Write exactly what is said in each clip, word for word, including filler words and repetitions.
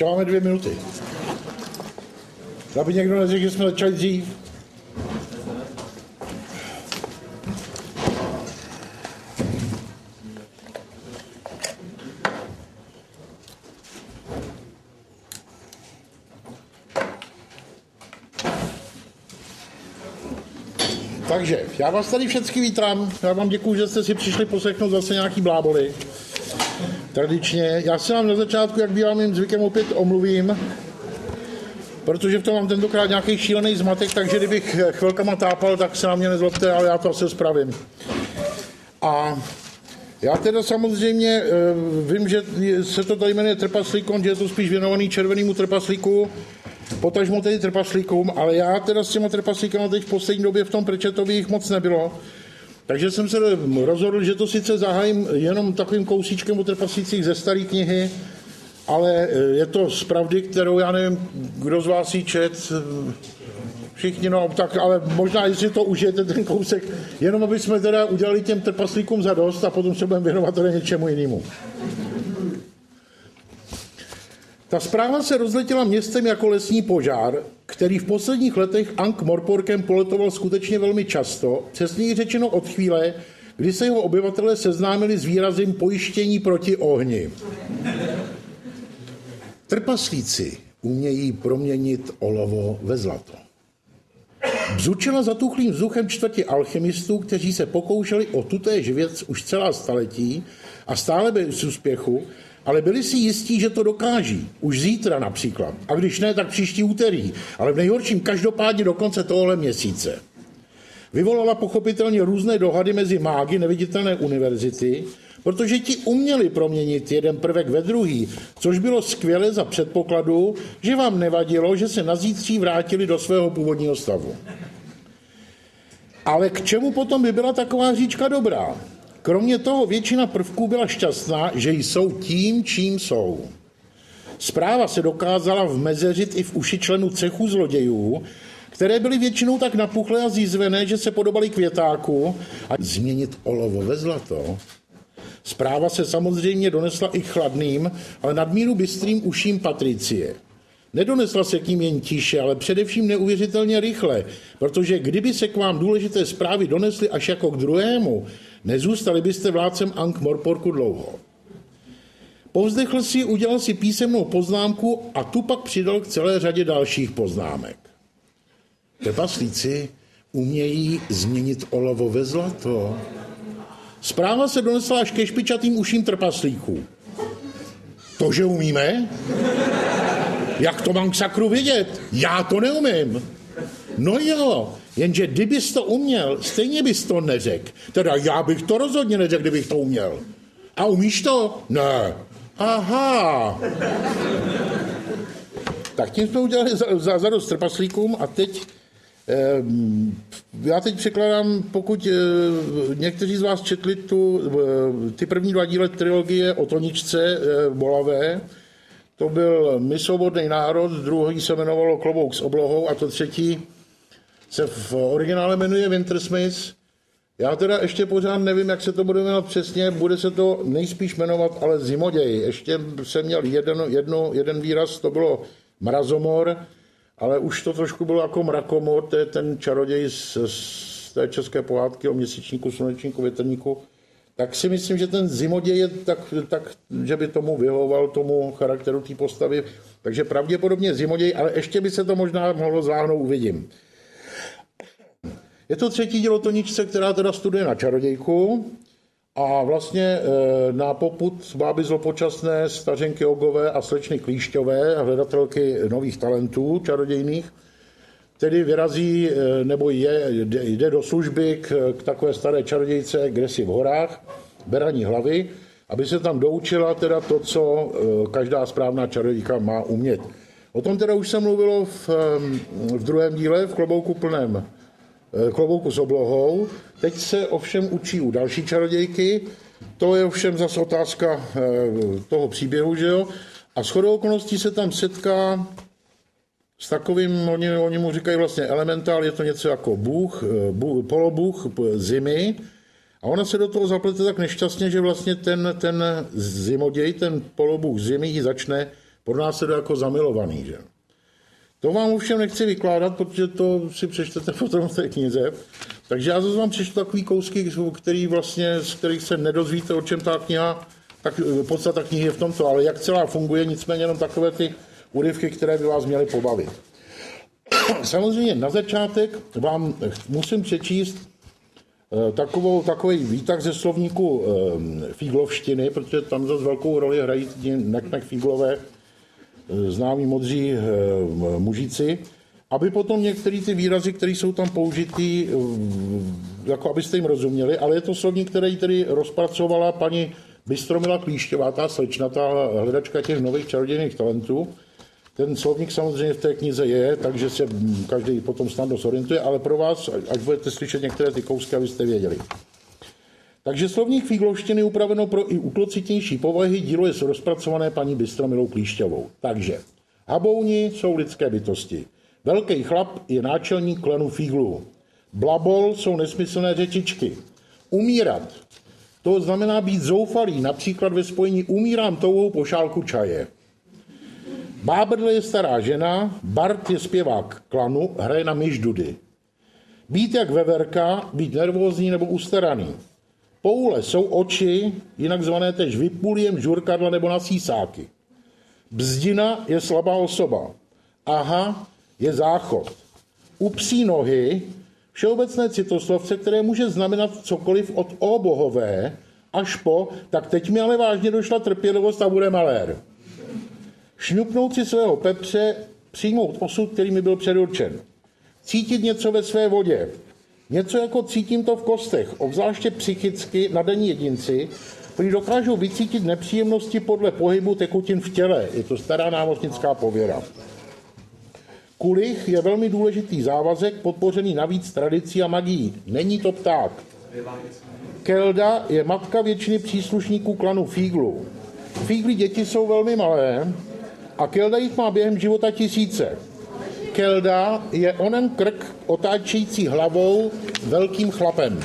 Ještě máme dvě minuty. Aby někdo neřekl, že jsme začali dřív. Takže, já vás tady všechny vítám. Já vám děkuju, že jste si přišli poslechnout zase nějaký bláboli. Tradičně. Já se vám na začátku, jak bývám jim zvykem, opět omluvím, protože v tom mám tentokrát nějaký šílený zmatek, takže kdybych chvilkama tápal, tak se na mě nezlobte, ale já to asi spravím. A já teda samozřejmě vím, že se to tady jmenuje trpaslíkon, že je to spíš věnovaný červenému trpaslíku, potažmo tedy trpaslíkům, ale já teda s těma trpaslíkama teď v poslední době v tom Prečetovi jich moc nebylo. Takže jsem se rozhodl, že to sice zahájím jenom takovým kousíčkem o trpaslících ze staré knihy, ale je to z pravdy, kterou já nevím, kdo z vás jí čet, všichni, no, tak, ale možná, jestli to užijete ten kousek, jenom aby jsme teda udělali těm trpaslíkům zadost a potom se budeme věnovat teda něčemu jinému. Ta zpráva se rozletěla městem jako lesní požár, který v posledních letech Ankh-Morporkem poletoval skutečně velmi často, přesněji řečeno od chvíle, kdy se jeho obyvatelé seznámili s výrazem pojištění proti ohni. Trpaslíci umějí proměnit olovo ve zlato. Bzučela zatuchlým vzduchem čtvrti alchymistů, kteří se pokoušeli o tutéž věc už celá staletí a stále bez úspěchu, ale byli si jistí, že to dokáží. Už zítra například. A když ne, tak příští úterý. Ale v nejhorším každopádně do konce tohohle měsíce. Vyvolala pochopitelně různé dohady mezi mágy neviditelné univerzity, protože ti uměli proměnit jeden prvek ve druhý, což bylo skvělé za předpokladu, že vám nevadilo, že se na zítří vrátili do svého původního stavu. Ale k čemu potom by byla taková říčka dobrá? Kromě toho většina prvků byla šťastná, že jsou tím, čím jsou. Zpráva se dokázala vmezeřit i v uši členů cechu zlodějů, které byly většinou tak napuchlé a zízvené, že se podobaly květáku, a změnit olovo ve zlato. Zpráva se samozřejmě donesla i chladným, ale nadmíru bystrým uším Patricie. Nedonesla se k ním jen tiše, ale především neuvěřitelně rychle, protože kdyby se k vám důležité zprávy donesly až jako k druhému, nezůstali byste vládcem Ankh-Morporku dlouho. Povzdechl si, udělal si písemnou poznámku a tu pak přidal k celé řadě dalších poznámek. Trpaslíci umějí změnit olovo ve zlato. Zpráva se donesla až ke špičatým uším trpaslíků. To, že umíme? Jak to mám k sakru vidět? Já to neumím. No jo, jenže kdybys to uměl, stejně bys to neřekl. Teda já bych to rozhodně neřekl, kdybych to uměl. A umíš to? Ne. Aha. Tak tím jsme udělali za, za dost trpaslíkům a teď eh, já teď překládám, pokud eh, někteří z vás četli tu, eh, ty první dva díly trilogie o Toničce eh, bolavé, to byl My svobodný národ, druhý se jmenovalo Klobouk s oblohou a to třetí se v originále jmenuje Wintersmith. Já teda ještě pořád nevím, jak se to bude jmenovat přesně, bude se to nejspíš jmenovat ale Zimoděj. Ještě jsem měl jeden, jedno, jeden výraz, to bylo Mrazomor, ale už to trošku bylo jako Mrakomor, to je ten čaroděj z, z té české pohádky o měsíčníku, slunečníku, větrníku. Tak si myslím, že ten Zimoděj je tak, tak že by tomu vyhovoval tomu charakteru té postavy. Takže pravděpodobně Zimoděj, ale ještě by se to možná mohlo zváhnout, uvidím. Je to třetí dílo Toničce, která teda studuje na čarodějku a vlastně na popud báby zlopočasné stařenky Ogové a slečny Klíšťové, hledatelky nových talentů čarodějných, tedy vyrazí nebo je, jde do služby k, k takové staré čarodějce, kde si v horách, beraní hlavy, aby se tam doučila teda to, co každá správná čarodějka má umět. O tom teda už se mluvilo v, v druhém díle, v Klobouku plném Klobouku s oblohou. Teď se ovšem učí u další čarodějky. To je ovšem zase otázka toho příběhu, že jo? A shodou okolností se tam setká s takovým, oni, oni mu říkají vlastně elementál, je to něco jako bůh, bůh polobůh zimy. A ona se do toho zaplete tak nešťastně, že vlastně ten, ten zimoděj, ten polobůh zimy ji začne pronásleduje jako zamilovaný. Že? To vám ovšem nechci vykládat, protože to si přečtete potom v té knize. Takže já zase vám přečtu takový kousky, který vlastně, z kterých se nedozvíte, o čem ta kniha, tak podstata knihy je v tomto, ale jak celá funguje, nicméně jenom takové ty úryvky, které by vás měly pobavit. Samozřejmě na začátek vám musím přečíst takovou, takový výtah ze slovníku fíglovštiny, protože tam zase velkou roli hrají neknek fíglové, známí modří mužici, aby potom některé ty výrazy, které jsou tam použitý, jako abyste jim rozuměli, ale je to slovník, který tedy rozpracovala paní Bystromila Klíšťová, ta slečna, ta hledačka těch nových čarodějných talentů. Ten slovník samozřejmě v té knize je, takže se každý potom snadno zorientuje, ale pro vás, až budete slyšet některé ty kousky, abyste věděli. Takže slovník fíglovštiny upraveno pro i útlocitnější povahy, dílo je rozpracované paní Bystromilou Klíšťovou. Takže habouni jsou lidské bytosti. Velký chlap je náčelník klanu fíglů. Blabol jsou nesmyslné řečičky. Umírat. To znamená být zoufalý, například ve spojení umírám touhou po šálku čaje. Bábrdle je stará žena, Bart je zpěvák klanu, hraje na myšdudy. Být jak veverka, být nervózní nebo ustaraný. Poule jsou oči, jinak zvané tež vypuliem, žurkadla nebo nasísáky. Bzdina je slabá osoba. Aha je záchod. U psí nohy všeobecné citoslovce, které může znamenat cokoliv od obohové až po, tak teď mi ale vážně došla trpělivost a bude malér. Šňupnout si svého pepře, přijmout osud, který mi byl předurčen. Cítit něco ve své vodě. Něco jako cítím to v kostech, obzvláště psychicky nadaní jedinci, kteří dokážou vycítit nepříjemnosti podle pohybu tekutin v těle. Je to stará námořnická pověra. Kulich je velmi důležitý závazek, podpořený navíc tradicí a magií. Není to pták. Kelda je matka většiny příslušníků klanu fíglů. Fígly děti jsou velmi malé a Kelda jich má během života tisíce. Kelda je onen krk otáčející hlavou velkým chlapem.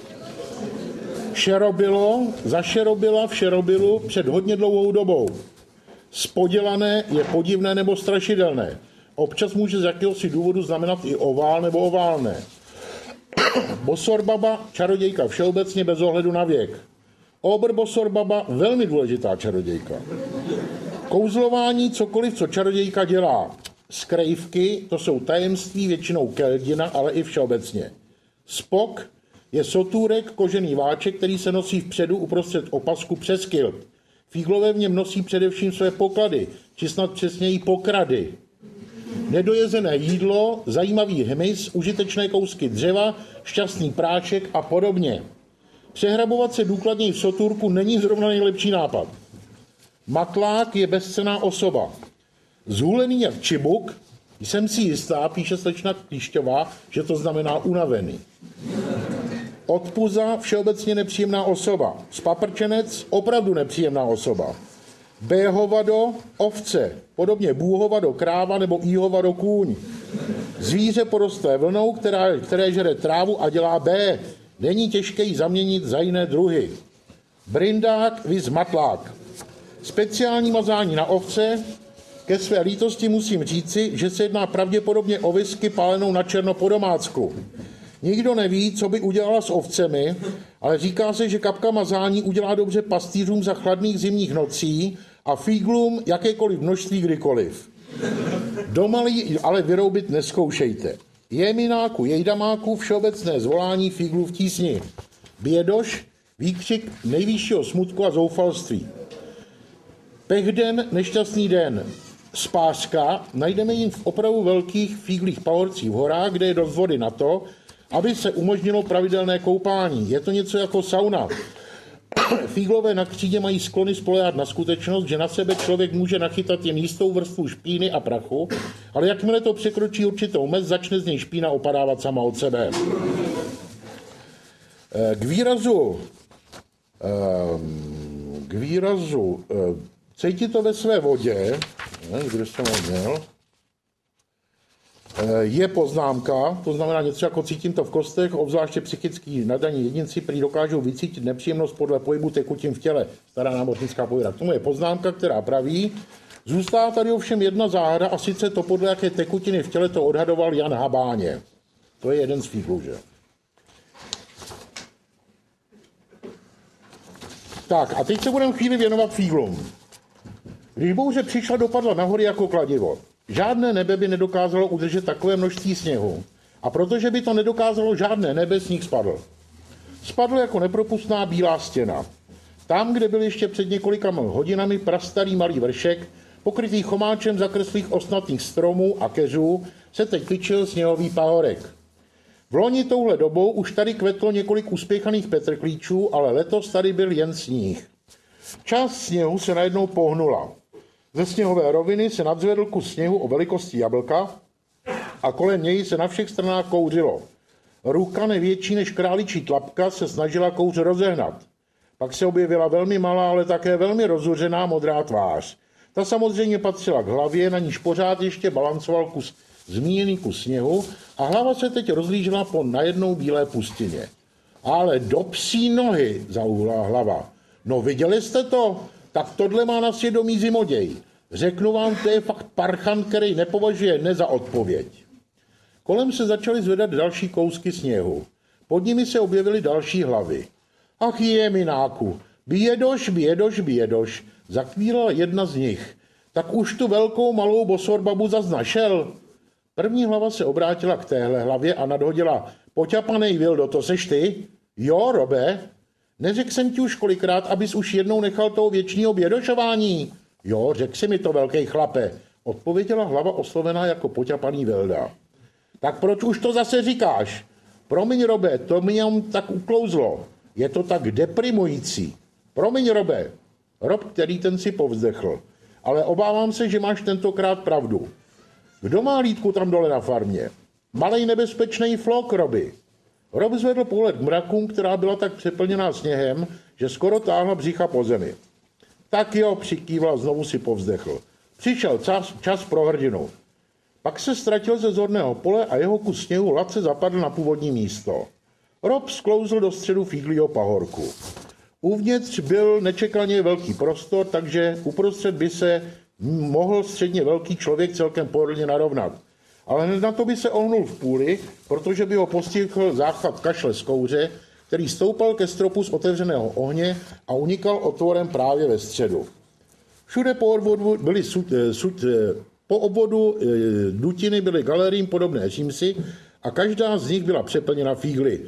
Šerobilo zašerobila v šerobilu před hodně dlouhou dobou. Spodělané je podivné nebo strašidelné. Občas může z jakéhosi důvodu znamenat i ovál nebo oválné. Bosorbaba, čarodějka všeobecně bez ohledu na věk. Obr Bosorbaba, velmi důležitá čarodějka. Kouzlování, cokoliv, co čarodějka dělá. Skrejvky, to jsou tajemství, většinou keldina, ale i všeobecně. Spok je sotůrek, kožený váček, který se nosí vpředu uprostřed opasku přes kilt. Fíglové v něm nosí především své poklady, či snad přesněji pokrady. Nedojezené jídlo, zajímavý hmyz, užitečné kousky dřeva, šťastný prášek a podobně. Přehrabovat se důkladněji v sotůrku není zrovna nejlepší nápad. Matlák je bezcenná osoba. Zhulený jak čibuk, jsem si jistá, píše slečna Klíšťová, že to znamená unavený. Odpuza, všeobecně nepříjemná osoba. Spaprčenec, opravdu nepříjemná osoba. Béhovado, ovce, podobně bůhovado, kráva nebo íhovado, kůň. Zvíře porostlé vlnou, která, které žere trávu a dělá bé. Není těžké ji zaměnit za jiné druhy. Brindák, viz matlák. Speciální mazání na ovce. Ke své lítosti musím říci, že se jedná pravděpodobně o whisky pálenou na černo po domácku. Nikdo neví, co by udělala s ovcemi, ale říká se, že kapka mazání udělá dobře pastýřům za chladných zimních nocí a fíglům jakékoliv množství kdykoliv. Doma ale vyroubit neskoušejte. Jemináku, jejdamáku, všeobecné zvolání fíglů v tísni. Bědoš, výkřik nejvyššího smutku a zoufalství. Pechden, nešťastný den. Spářka, najdeme jim v opravdu velkých fíglých pahorcích v horách, kde je dost vody na to, aby se umožnilo pravidelné koupání. Je to něco jako sauna. Fíglové na křídě mají sklony spoléhat na skutečnost, že na sebe člověk může nachytat jen jistou vrstvu špíny a prachu, ale jakmile to překročí určitou mez, začne z něj špína opadávat sama od sebe. K výrazu k výrazu cítit to ve své vodě, kde jsem ho měl, je poznámka, to znamená něco jako cítím to v kostech, obzvláště psychický nadaní jedinci, kteří dokážou vycítit nepříjemnost podle pohybu tekutin v těle. Stará námořnická pověra. K tomu je poznámka, která praví, Zůstává tady ovšem jedna záhada, a sice to, podle jaké tekutiny v těle to odhadoval Jan Habáně. To je jeden z fíglů, že? Tak a teď se budeme chvíli věnovat fíglům. Když bouře přišla, dopadla nahory jako kladivo. Žádné nebe by nedokázalo udržet takové množství sněhu. A protože by to nedokázalo žádné nebe, sníh spadl. Spadl jako nepropustná bílá stěna. Tam, kde byl ještě před několika hodinami prastarý malý vršek, pokrytý chomáčem zakreslých osnatých stromů a keřů, se teď tyčil sněhový pahorek. V loni touhle dobou už tady kvetlo několik uspěchaných petrklíčů, ale letos tady byl jen sníh. Část sněhu se najednou pohnula. Ze sněhové roviny se nadzvedl kus sněhu o velikosti jablka a kolem něj se na všech stranách kouřilo. Ruka nevětší než králičí tlapka se snažila kouř rozehnat. Pak se objevila velmi malá, ale také velmi rozuřená modrá tvář. Ta samozřejmě patřila k hlavě, na níž pořád ještě balancoval kus, zmíněný kus sněhu a hlava se teď rozlížela po najednou bílé pustině. Ale do psí nohy, zauhla hlava. No viděli jste to? Tak tohle má na svědomí zimoděj. Řeknu vám, to je fakt parchan, který nepovažuje ne za odpověď. Kolem se začaly zvedat další kousky sněhu. Pod nimi se objevily další hlavy. Ach je, mináku, bědoš, bědoš, bědoš, zakvílala jedna z nich. Tak už tu velkou malou bosorbabu zas našel. První hlava se obrátila k téhle hlavě a nadhodila. Poťapanej Vildo, to seš ty? Jo, Robe. Neřekl jsem ti už kolikrát, abys už jednou nechal toho věčného bědošování. Jo, řekl si mi to, velký chlape, odpověděla hlava oslovená jako poťapaný Vilda. Tak proč už to zase říkáš? Promiň, Robe, to mě tak uklouzlo. Je to tak deprimující. Promiň, Robe. Rob, který ten si povzdechl. Ale obávám se, že máš tentokrát pravdu. Kdo má lítku tam dole na farmě? Malej nebezpečný flok, Roby. Rob zvedl pohled k mrakům, která byla tak přeplněná sněhem, že skoro táhla břicha po zemi. Tak jo, přikývla, znovu si povzdechl. Přišel čas, čas pro hrdinu. Pak se ztratil ze zorného pole a jeho kus sněhu hladce zapadl na původní místo. Rob sklouzl do středu fíglího pahorku. Uvnitř byl nečekaně velký prostor, takže uprostřed by se mohl středně velký člověk celkem pohodlně narovnat. Ale hned na to by se ohnul v půli, protože by ho postihl záchvat kašle z kouře, který stoupal ke stropu z otevřeného ohně a unikal otvorem právě ve středu. Všude po obvodu byly sud, sud, po obvodu e, dutiny byly galerijím podobné římsy a každá z nich byla přeplněna fígly.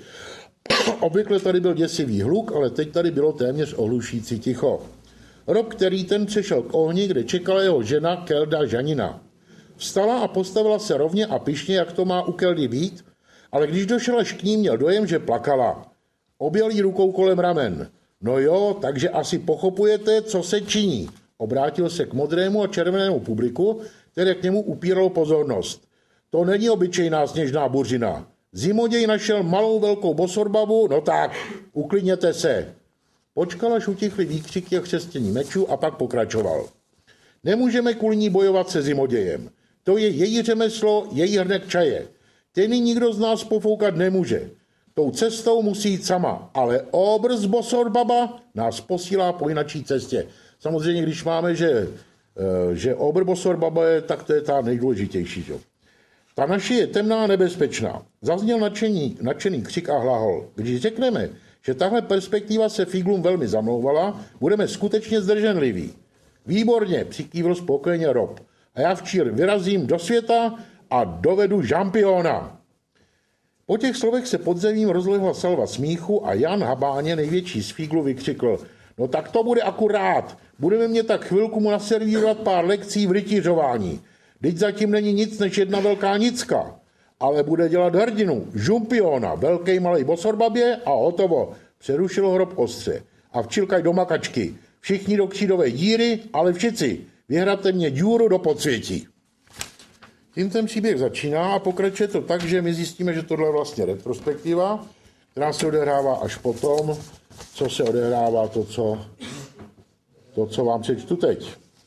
Obvykle tady byl děsivý hluk, ale teď tady bylo téměř ohlušící ticho. Rob, který ten přešel k ohni, kde čekala jeho žena Kelda Žanina. Vstala a postavila se rovně a pyšně, jak to má u Keldy být, ale když došel až k ní, měl dojem, že plakala. Objel jí rukou kolem ramen. No jo, takže asi pochopujete, co se činí. Obrátil se k modrému a červenému publiku, které k němu upíralo pozornost. To není obyčejná sněžná buřina. Zimoděj našel malou velkou bosorbabu, no tak, uklidněte se. Počkal, až utichly výkřiky a křestění mečů a pak pokračoval. Nemůžeme kvůli ní bojovat se zimodějem. To je její řemeslo, její hrnek čaje. Ten nikdo z nás pofoukat nemůže. Tou cestou musí jít sama, ale obrz bosorbaba nás posílá po jinačí cestě. Samozřejmě, když máme, že, že obr bosorbaba je, tak to je ta nejdůležitější. Že? Ta naše je temná a nebezpečná. Zazněl nadšený, nadšený křik a hlahol. Když řekneme, že tahle perspektiva se fíglům velmi zamlouvala, budeme skutečně zdrženliví. Výborně, přikývl spokojeně Rob. A já včír vyrazím do světa a dovedu žampiona. Po těch slovech se pod zemím rozlehla salva smíchu a Jan Habáně, největší z fíglu, vykřikl. No tak to bude akurát. Budeme mě tak chvilku mu naservírovat pár lekcí v rytířování. Teď zatím není nic než jedna velká nicka. Ale bude dělat hrdinu, žumpiona, velkej malej bosorbabě a hotovo. Přerušil ho Rob ostře. A včilkaj do makačky. Všichni do křídové díry, ale všici. Vyhrate mě díru do podsvětí. Tím ten příběh začíná a pokračuje to tak, že my zjistíme, že tohle je vlastně retrospektiva, která se odehrává až potom, co se odehrává to, co, to, co vám přečtu teď.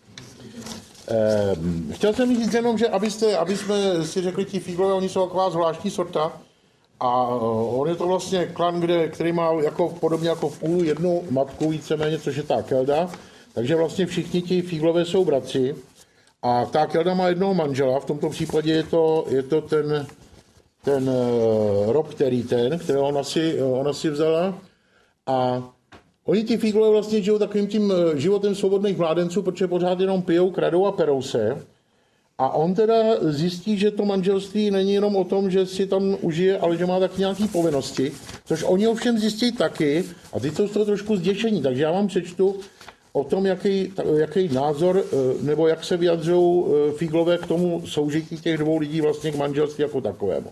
Ehm, chtěl jsem říct jenom, že abyste, aby jsme si řekli, ti fíglové, oni jsou taková zvláštní sorta a on je to vlastně klan, kde, který má jako, podobně jako v půlu jednu matku víceméně, což je ta Kelda, takže vlastně všichni ti fíglové jsou bratři. A ta Kelda má jednoho manžela, v tomto případě je to, je to ten, ten uh, Rob, který ten, kterého ona si, ona si vzala. A oni ti Fíglové vlastně žijou takovým tím životem svobodných mládenců, protože pořád jenom pijou, kradou a perou se. A on teda zjistí, že to manželství není jenom o tom, že si tam užije, ale že má taky nějaké povinnosti, což oni ovšem zjistí taky a ty jsou z toho trošku zděšení. Takže já vám přečtu o tom, jaký, jaký názor nebo jak se vyjadřují Fíglové k tomu soužití těch dvou lidí vlastně k manželství jako takovému.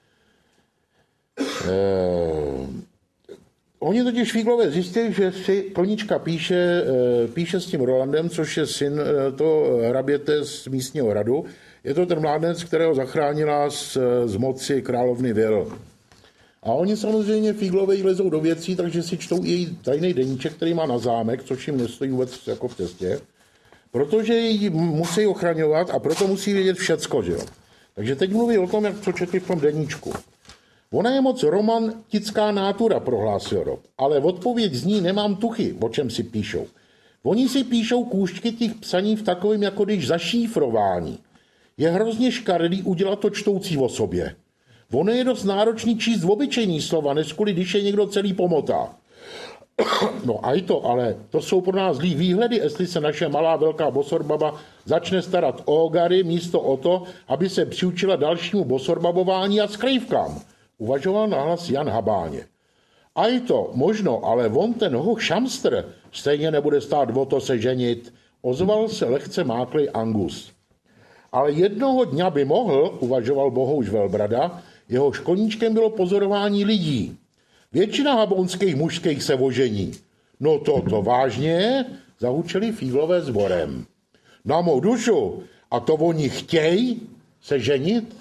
Eh, Oni totiž Fíglové zjistili, že si Plnička píše, píše s tím Rolandem, což je syn toho hraběte z místního hradu. Je to ten mládenec, kterého zachránila z, z moci královny Vil. A oni samozřejmě Fíglové jí lezou do věcí, takže si čtou i její tajný deníček, který má na zámek, což jim nestojí vůbec jako v cestě. Protože ji musí ochraňovat a proto musí vědět všecko, že jo. Takže teď mluví o tom, jak co četli v tom deníčku. Ona je moc romantická nátura, prohlásil Rob, ale odpověď z ní nemám tuchy, o čem si píšou. Oni si píšou kůžky těch psaní v takovém, jako když zašífrování. Je hrozně škaredý udělat to čtoucí o sobě. Ono je dost náročný číst obyčejný slova, než kvůli, když je někdo celý pomotá. No a i to, ale to jsou pro nás zlý výhledy, jestli se naše malá velká bosorbaba začne starat o ogary místo o to, aby se přiučila dalšímu bosorbabování a skrývkám. Uvažoval nahlas Jan Habáně. A i to, možno, ale on ten hoch šamstr stejně nebude stát o to se ženit, ozval se lehce máklej Angus. Ale jednoho dňa by mohl, uvažoval bohouš Velbrada, jeho koníčkem bylo pozorování lidí. Většina habonských mužských se ožení. No to, to vážně, zahučeli Fíglové sborem. Na mou dušu, a to oni chtějí se ženit?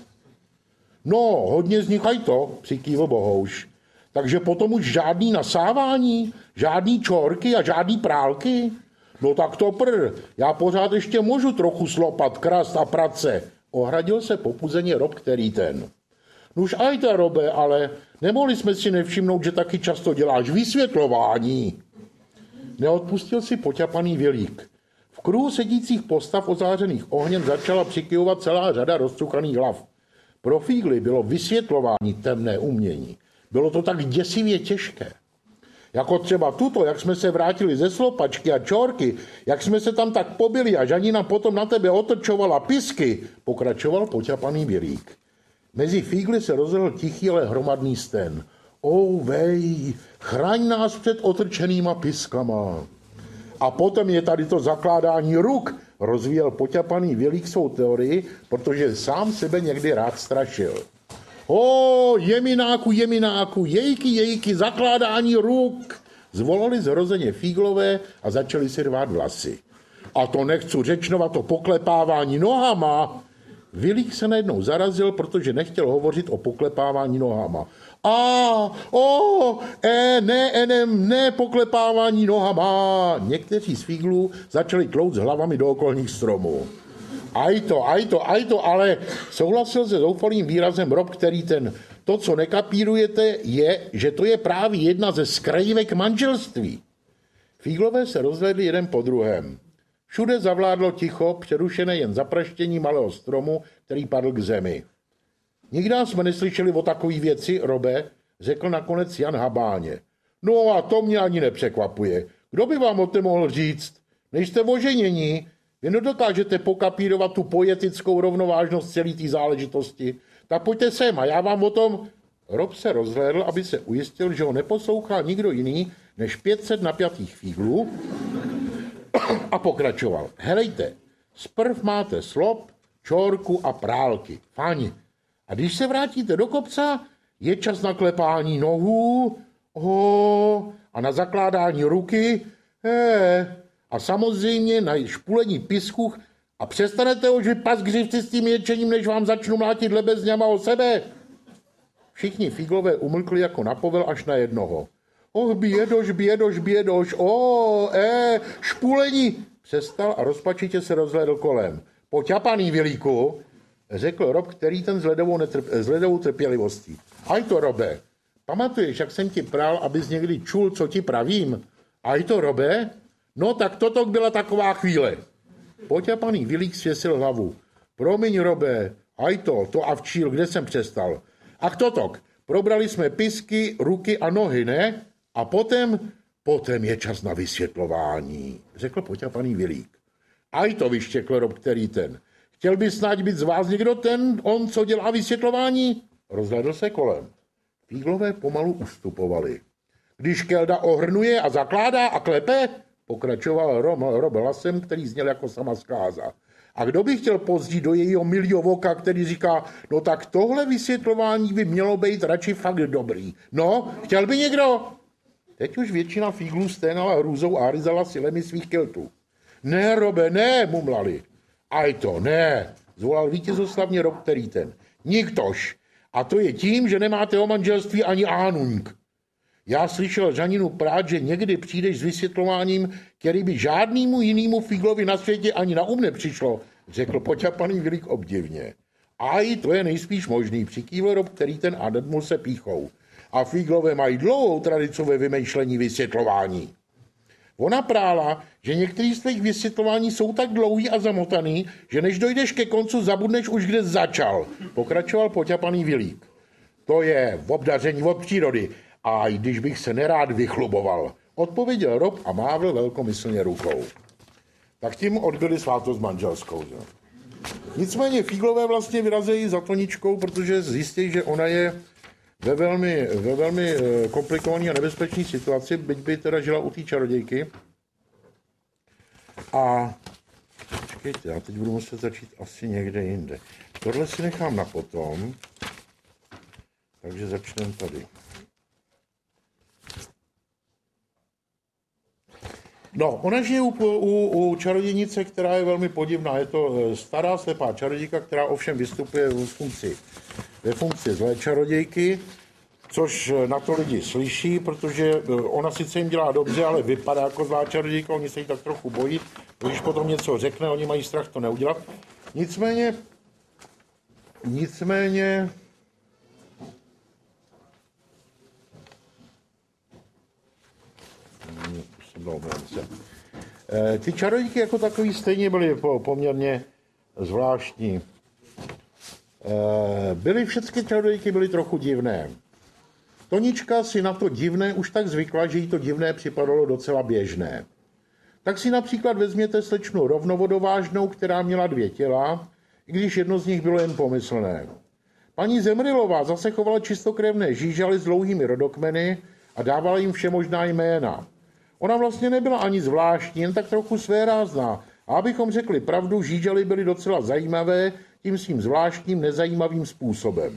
No, hodně z nich aj to, přikývl bohouš. Takže potom už žádný nasávání, žádný čorky a žádný prálky? No tak to prr, já pořád ještě můžu trochu slopat, krast a prace. Ohradil se popuzeně Rob, který ten. Nuž ajte, Robe, ale nemohli jsme si nevšimnout, že taky často děláš vysvětlování. Neodpustil si poťapaný Vilík. V kruhu sedících postav ozářených ohněm začala přikyvovat celá řada rozcukaných hlav. Pro Fígly bylo vysvětlování temné umění. Bylo to tak děsivě těžké. Jako třeba tuto, jak jsme se vrátili ze slopačky a čorky, jak jsme se tam tak pobili a Žanina potom na tebe otočovala pisky, pokračoval poťapaný Vilík. Mezi Fígly se rozlehl tichý, ale hromadný sten. O vej, chraň nás před otrčenýma piskama. A potom je tady to zakládání ruk, rozvíjel poťapaný Vilík svou teorii, protože sám sebe někdy rád strašil. O, jemináku, jemináku, jejky, jejky, zakládání ruk, zvolali zhrozeně Fíglové a začali si rvát vlasy. A to nechci řečnovat, to poklepávání nohama. Vilík se najednou zarazil, protože nechtěl hovořit o poklepávání nohama. A, o, e, ne, enem, ne, poklepávání nohama. Někteří z Fíglů začali tlouct hlavami do okolních stromů. Aj to, aj to, aj to, ale souhlasil se zoufalým výrazem Rob, který ten, to, co nekapírujete, je, že to je právě jedna ze skrajivek manželství. Fíglové se rozhlédli jeden po druhém. Všude zavládlo ticho, přerušené jen zapraštění malého stromu, který padl k zemi. Nikdy jsme neslyšeli o takové věci, Robe, řekl nakonec Jan Habáně. No a to mě ani nepřekvapuje. Kdo by vám o tom mohl říct? Nejste oženění, vy nedokážete pokapírovat tu poetickou rovnovážnost celé té záležitosti. Tak pojďte sem a já vám o tom... Rob se rozhlédl, aby se ujistil, že ho neposlouchá nikdo jiný než pět set napjatých Fíglů a pokračoval. Helejte, zprv máte slop, čorku a prálky. Fajn. A když se vrátíte do kopca, je čas na klepání nohů oh, a na zakládání ruky eh, a samozřejmě na špulení pisků a přestanete už vypas křivci s tím ječením, než vám začnu mlátit lebezňama o sebe. Všichni Fíglové umlkli jako na povel až na jednoho. Oh, bědoš, bědoš, bědoš, o, e, špulení. Přestal a rozpačitě se rozhlédl kolem. Poťapaný Vilíku, řekl Rob, který ten s ledovou, netrp, s ledovou trpělivostí. Aj to, Robe, pamatuješ, jak jsem ti prál, abys někdy čul, co ti pravím? Aj to, Robe? No tak toto byla taková chvíle. Poťapaný Vilík svěsil hlavu. Promiň, Robe, aj to, to a včíl, kde jsem přestal. A kto tok? Probrali jsme pisky, ruky a nohy, ne? A potom, potom je čas na vysvětlování, řekl poťapaný Vilík. Aj to, vyštěkl Rob, který ten. Chtěl by snad být z vás někdo ten, on, co dělá vysvětlování? Rozhledl se kolem. Fíglové pomalu ustupovali. Když kelda ohrnuje a zakládá a klepe, pokračoval Rob, Rob hlasem, který zněl jako sama zkáza. A kdo by chtěl pozdít do jejího milího voka, který říká, no tak tohle vysvětlování by mělo být radši fakt dobrý. No, chtěl by někdo? Teď už většina fíglů sténala hrůzou a ryzala silemi svých keltů. Ne, Robe, ne, mumlali. Aj to, ne, zvolal vítězoslavně Rob, který ten. Niktož. A to je tím, že nemáte o manželství ani ánung. Já slyšel Žaninu prát, že někdy přijdeš s vysvětlováním, který by žádnému jinému fíglovi na světě ani na um nepřišlo, řekl poťapaný Vilík obdivně. Aj, to je nejspíš možný, přikývl Rob, který ten a nadmul se píchou. A fíglové mají dlouhou tradici ve vymýšlení vysvětlování. Ona prála, že některý z těch vysvětlování jsou tak dlouhý a zamotaný, že než dojdeš ke koncu, zabudneš už kde začal, pokračoval poťapaný Vilík. To je v obdaření od přírody. A když bych se nerád vychluboval, odpověděl Rob a mávl velkomyslně rukou. Tak tím odbyli svátost manželskou. Že? Nicméně fíglové vlastně vyrazejí za Toničkou, protože zjistí, že ona je ve velmi, ve velmi komplikované a nebezpečné situaci, byť by teda žila u té čarodějky. A počkejte, já teď budu muset začít asi někde jinde. Tohle si nechám na potom, takže začneme tady. No, ona žije u, u, u čarodějnice, která je velmi podivná. Je to stará slepá čarodějka, která ovšem vystupuje ve funkci, ve funkci zlé čarodějky, což na to lidi slyší, protože ona sice jim dělá dobře, ale vypadá jako zlá čarodějka, oni se jí tak trochu bojí, když potom něco řekne, oni mají strach to neudělat. Nicméně, nicméně, ty čarodějky jako takový stejně byly poměrně zvláštní. Byly všechny čarodějky byly trochu divné. Tonička si na to divné už tak zvykla, že jí to divné připadalo docela běžné. Tak si například vezměte slečnu Rovnovodovážnou, která měla dvě těla, i když jedno z nich bylo jen pomyslné. Paní Zemrilová zase chovala čistokrevné žížaly s dlouhými rodokmeny a dávala jim všemožná jména. Ona vlastně nebyla ani zvláštní, jen tak trochu svérázná. A abychom řekli pravdu, žížaly byly docela zajímavé tím svým zvláštním, nezajímavým způsobem.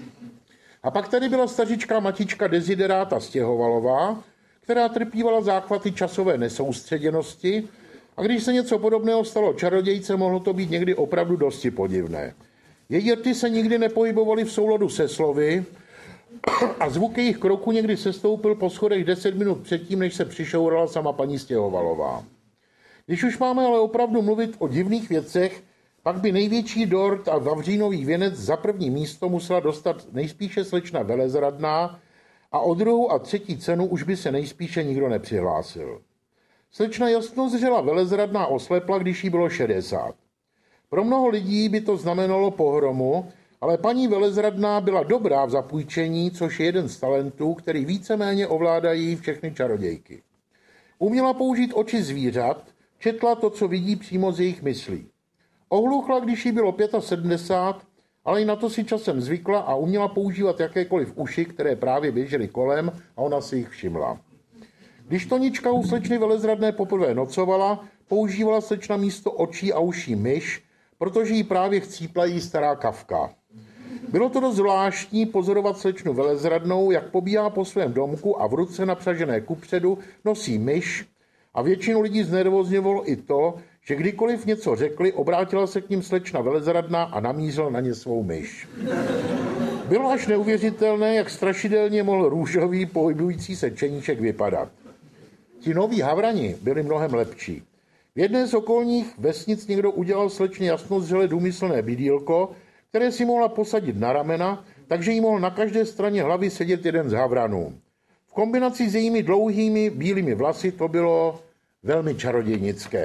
A pak tady byla stařička matička Desideráta Stěhovalová, která trpívala záchvaty časové nesoustředěnosti a když se něco podobného stalo čarodějce, mohlo to být někdy opravdu dosti podivné. Její rty se nikdy nepohybovaly v souladu se slovy a zvuk jejich kroku někdy sestoupil po schodech deset minut předtím, než se přišourala sama paní Stěhovalová. Když už máme ale opravdu mluvit o divných věcech, pak by největší dort a vavřínový věnec za první místo musela dostat nejspíše slečna Velezradná a o druhou a třetí cenu už by se nejspíše nikdo nepřihlásil. Slečna Jasnozřela Velezradná oslepla, když jí bylo šedesát. Pro mnoho lidí by to znamenalo pohromu, ale paní Velezradná byla dobrá v zapůjčení, což je jeden z talentů, který víceméně ovládají všechny čarodějky. Uměla použít oči zvířat, četla to, co vidí přímo z jejich myslí. Ohluchla, když jí bylo sedmdesát pět, ale i na to si časem zvykla a uměla používat jakékoliv uši, které právě běžely kolem a ona si jich všimla. Když Tonička u slečny Velezradné poprvé nocovala, používala slečna místo očí a uší myš, protože jí právě chcípla jí stará Kafka. Bylo to dost zvláštní pozorovat slečnu Velezradnou, jak pobíhá po svém domku a v ruce napřažené kupředu nosí myš a většinu lidí znervozňovalo i to, že kdykoliv něco řekli, obrátila se k ním slečna Velezradná a namířila na ně svou myš. Bylo až neuvěřitelné, jak strašidelně mohl růžový pohybující se čeníček vypadat. Ti noví havrani byli mnohem lepší. V jedné z okolních vesnic někdo udělal slečně Jasnozřele důmyslné bydýlko, které si mohla posadit na ramena, takže jí mohl na každé straně hlavy sedět jeden z havranů. V kombinaci s jejími dlouhými bílými vlasy to bylo velmi čarodějnické.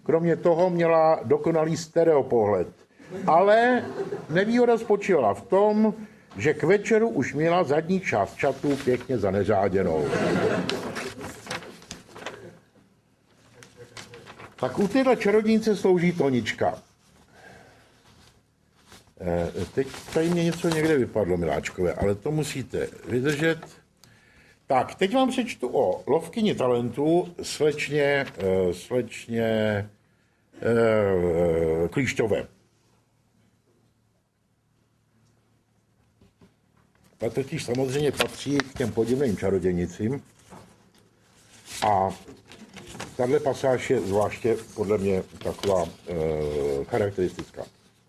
Kromě toho měla dokonalý stereopohled. Ale nevýhoda spočívala v tom, že k večeru už měla zadní část čatu pěkně zaneřáděnou. Tak u téhle čarodějnice slouží Tonička. E, teď tady mě něco někde vypadlo, miláčkové, ale to musíte vydržet. Tak, teď vám přečtu o lovkyni talentu slečně, e, slečně e, Klíšťové. Ta totiž samozřejmě patří k těm podivným čarodějnicím a tahle pasáž je zvláště podle mě taková e, charakteristická.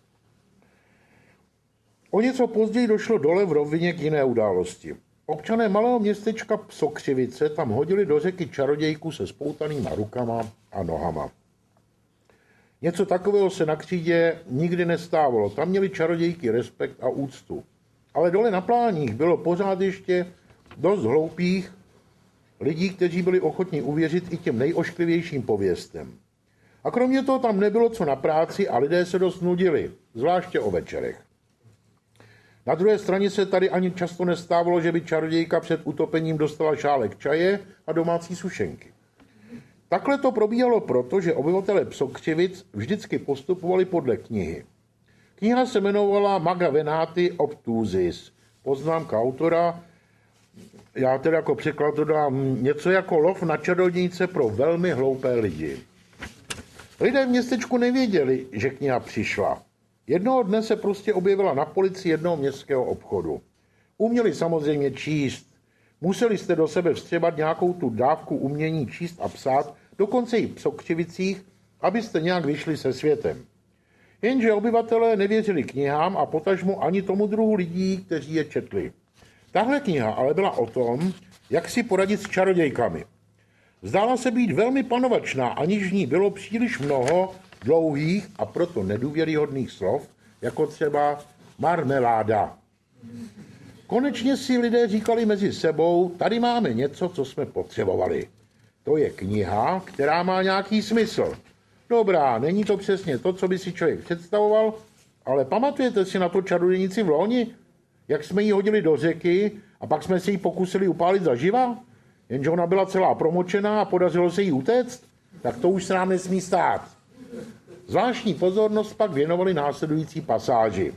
O něco později došlo dole v rovině k jiné události. Občané malého městečka Psokřivice tam hodili do řeky čarodějku se spoutanýma rukama a nohama. Něco takového se na křídě nikdy nestávalo. Tam měli čarodějky respekt a úctu. Ale dole na pláních bylo pořád ještě dost hloupých lidí, kteří byli ochotní uvěřit i těm nejošklivějším pověstem. A kromě toho tam nebylo co na práci a lidé se dost nudili, zvláště o večerech. Na druhé straně se tady ani často nestávalo, že by čarodějka před utopením dostala šálek čaje a domácí sušenky. Takhle to probíhalo proto, že obyvatelé Psokřivic vždycky postupovali podle knihy. Kniha se jmenovala Maga Venati Obtusis. Poznámka autora, já tedy jako překlad dodám něco jako lov na čarodějnice pro velmi hloupé lidi. Lidé v městečku nevěděli, že kniha přišla. Jednoho dne se prostě objevila na polici jednoho městského obchodu. Uměli samozřejmě číst. Museli jste do sebe vstřebat nějakou tu dávku umění číst a psát, dokonce i v Psokřivicích, abyste nějak vyšli se světem. Jenže obyvatelé nevěřili knihám a potažmo ani tomu druhu lidí, kteří je četli. Tahle kniha ale byla o tom, jak si poradit s čarodějkami. Zdála se být velmi panovačná, aniž v ní bylo příliš mnoho dlouhých a proto nedůvěryhodných slov, jako třeba marmeláda. Konečně si lidé říkali mezi sebou, tady máme něco, co jsme potřebovali. To je kniha, která má nějaký smysl. Dobrá, není to přesně to, co by si člověk představoval, ale pamatujete si na to čarodějnici v loni, jak jsme ji hodili do řeky a pak jsme se ji pokusili upálit zaživa? Jenže ona byla celá promočená a podařilo se jí utéct? Tak to už se nám nesmí stát. Zvláštní pozornost pak věnovali následující pasáži.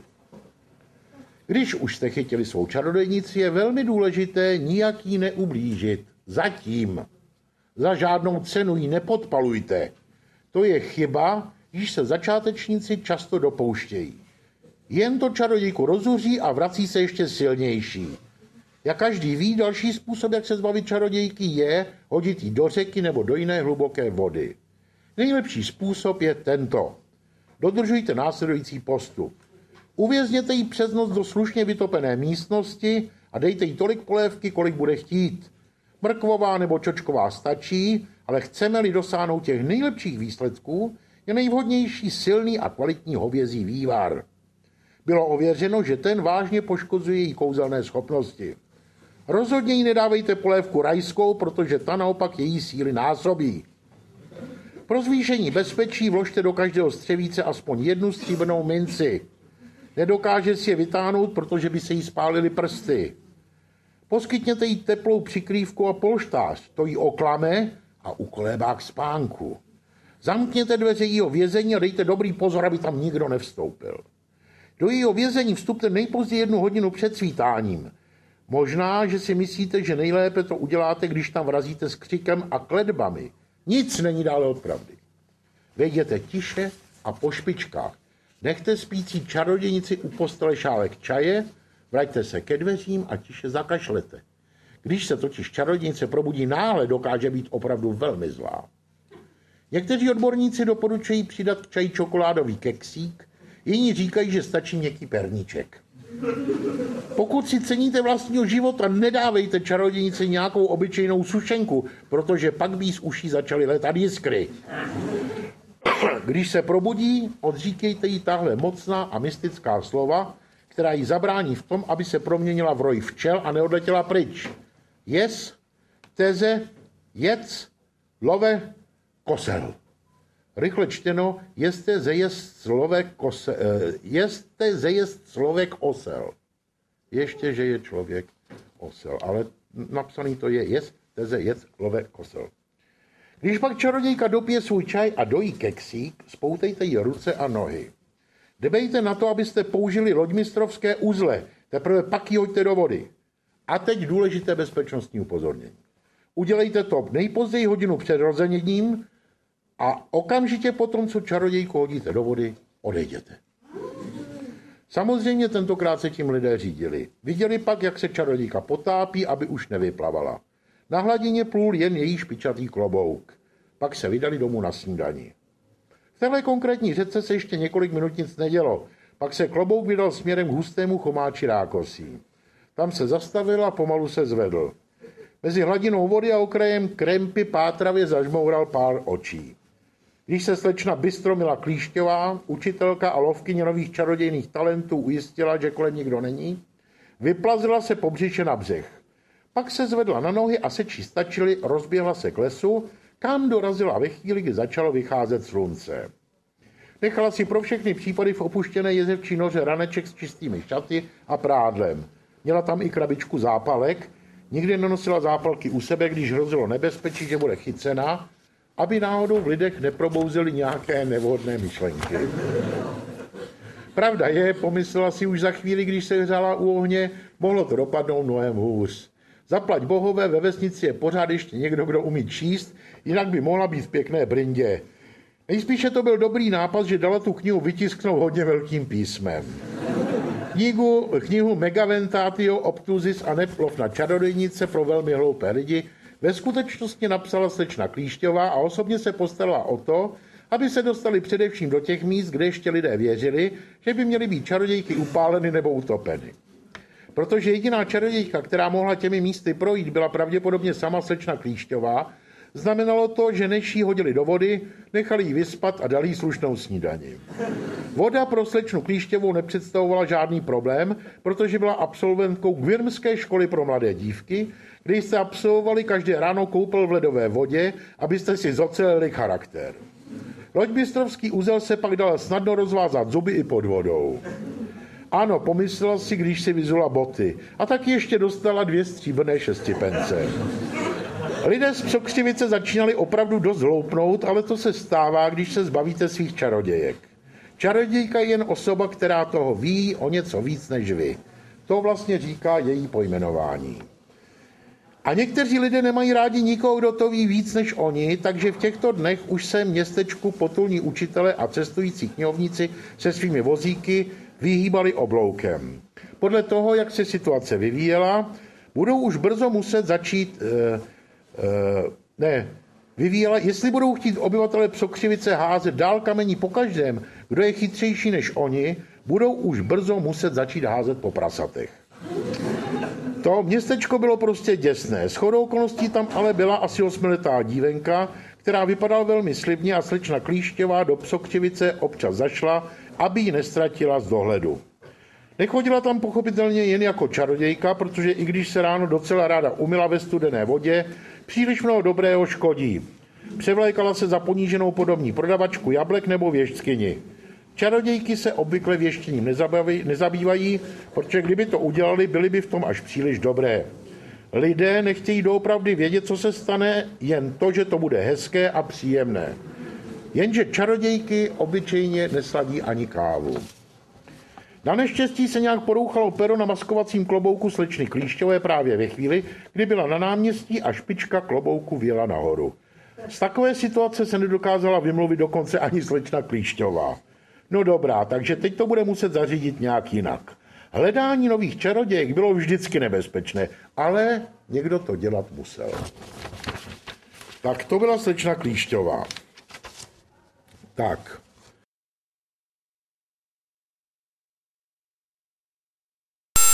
Když už jste chytili svou čarodějnici, je velmi důležité nijak jí neublížit. Zatím. Za žádnou cenu ji nepodpalujte. To je chyba, již se začátečníci často dopouštějí. Jen to čarodějku rozuří a vrací se ještě silnější. Jak každý ví, další způsob, jak se zbavit čarodějky, je hodit ji do řeky nebo do jiné hluboké vody. Nejlepší způsob je tento. Dodržujte následující postup. Uvězněte ji přes noc do slušně vytopené místnosti a dejte jí tolik polévky, kolik bude chtít. Mrkvová nebo čočková stačí, ale chceme-li dosáhnout těch nejlepších výsledků, je nejvhodnější silný a kvalitní hovězí vývar. Bylo ověřeno, že ten vážně poškozuje její kouzelné schopnosti. Rozhodně jí nedávejte polévku rajskou, protože ta naopak její síly násobí. Pro zvýšení bezpečí vložte do každého střevíce aspoň jednu stříbrnou minci. Nedokáže si je vytáhnout, protože by se jí spálily prsty. Poskytněte jí teplou přikrývku a polštář, to jí oklame a ukolébá k spánku. Zamkněte dveře jejího vězení a dejte dobrý pozor, aby tam nikdo nevstoupil. Do jejího vězení vstupte nejpozději jednu hodinu před svítáním. Možná, že si myslíte, že nejlépe to uděláte, když tam vrazíte s křikem a kletbami. Nic není dále od pravdy. Vejděte tiše a po špičkách. Nechte spící čarodějnici u postele šálek čaje, vraťte se ke dveřím a tiše zakašlete. Když se totiž čarodějnice probudí náhle, dokáže být opravdu velmi zlá. Někteří odborníci doporučují přidat k čaji čokoládový keksík, jiní říkají, že stačí měkký perníček. Pokud si ceníte vlastního života, nedávejte čarodějnici nějakou obyčejnou sušenku, protože pak by z uší začaly letat jiskry. Když se probudí, odříkejte jí tahle mocná a mystická slova, která jí zabrání v tom, aby se proměnila v roj včel a neodletěla pryč. Jes, teze, jec, love, kosel. rychle čteno, jeste zejest slovek osel. Jeste zejest slovek osel. Ještě, že je člověk osel, ale napsaný to je jeste zejest slovek osel. Když pak čarodějka dopije svůj čaj a dojí keksík, spoutejte jí ruce a nohy. Dbejte na to, abyste použili loďmistrovské uzle, teprve pak ji hoďte do vody. A teď důležité bezpečnostní upozornění. Udělejte to nejpozději hodinu před rozeněním a okamžitě potom, co čarodějku hodíte do vody, odejděte. Samozřejmě tentokrát se tím lidé řídili. Viděli pak, jak se čarodějka potápí, aby už nevyplavala. Na hladině plul jen její špičatý klobouk. Pak se vydali domů na snídani. V téhle konkrétní řece se ještě několik minut nic nedělo. Pak se klobouk vydal směrem k hustému chomáči rákosí. Tam se zastavil a pomalu se zvedl. Mezi hladinou vody a okrajem krempy pátravě zažmoural pár očí. Když se slečna Bystromila Klíšťová, učitelka a lovkyně nových čarodějných talentů, ujistila, že kolem nikdo není, vyplazila se po břiše na břeh. Pak se zvedla na nohy a seči stačily, rozběhla se k lesu, kam dorazila ve chvíli, kdy začalo vycházet slunce. Nechala si pro všechny případy v opuštěné jezevčí noře raneček s čistými šaty a prádlem. Měla tam i krabičku zápalek, nikdy nenosila zápalky u sebe, když hrozilo nebezpečí, že bude chycena, aby náhodou v lidech neprobouzely nějaké nevhodné myšlenky. Pravda je, pomyslela si už za chvíli, když se hřála u ohně, mohlo to dopadnout mnohem hůř. Zaplať bohové, ve vesnici je pořád ještě někdo, kdo umí číst, jinak by mohla být v pěkné brindě. Nejspíše to byl dobrý nápad, že dala tu knihu vytisknout hodně velkým písmem. Knihu, knihu Megaventatio Obtusis a Neplov na čarodějnice pro velmi hloupé lidi ve skutečnosti napsala slečna Klíšťová a osobně se postarala o to, aby se dostali především do těch míst, kde ještě lidé věřili, že by měly být čarodějky upáleny nebo utopeny. Protože jediná čarodějka, která mohla těmi místy projít, byla pravděpodobně sama slečna Klíšťová, znamenalo to, že než jí hodili do vody, nechali jí vyspat a dali jí slušnou snídani. Voda pro slečnu Klíšťovou nepředstavovala žádný problém, protože byla absolventkou Gwyrmské školy pro mladé dívky, kde jste absolvovali každé ráno koupel v ledové vodě, abyste si zocelili charakter. Loďmistrovský uzel se pak dal snadno rozvázat zuby i pod vodou. Ano, pomyslela si, když si vyzula boty. A taky ještě dostala dvě stříbrné šestipence. Lidé z Přokřivice začínali opravdu dost hloupnout, ale to se stává, když se zbavíte svých čarodějek. Čarodějka je jen osoba, která toho ví o něco víc než vy. To vlastně říká její pojmenování. A někteří lidé nemají rádi nikoho, kdo to ví víc než oni, takže v těchto dnech už se městečku potulní učitele a cestující knihovníci se svými vozíky vyhýbali obloukem. Podle toho, jak se situace vyvíjela, budou už brzo muset začít... Eh, eh, ne, vyvíjela, jestli budou chtít obyvatele Přokřivice házet dál kamení po každém, kdo je chytřejší než oni, budou už brzo muset začít házet po prasatech. To městečko bylo prostě děsné. Shodou okolností tam ale byla asi osmiletá dívenka, která vypadala velmi slibně a slečna Klíšťová do Přokřivice občas zašla, aby ji nestratila z dohledu. Nechodila tam pochopitelně jen jako čarodějka, protože i když se ráno docela ráda umyla ve studené vodě, příliš mnoho dobrého škodí. Převlékala se za poníženou podobní prodavačku jablek nebo věštkyni. Čarodějky se obvykle věštěním nezabývají, protože kdyby to udělali, byly by v tom až příliš dobré. Lidé nechtějí doopravdy vědět, co se stane, jen to, že to bude hezké a příjemné. Jenže čarodějky obyčejně nesladí ani kávu. Na neštěstí se nějak porouchalo pero na maskovacím klobouku slečny Klíšťové právě ve chvíli, kdy byla na náměstí a špička klobouku vyjela nahoru. Z takové situace se nedokázala vymluvit dokonce ani slečna Klíšťová. No dobrá, takže teď to bude muset zařídit nějak jinak. Hledání nových čarodějek bylo vždycky nebezpečné, ale někdo to dělat musel. Tak to byla slečna Klíšťová. Tak.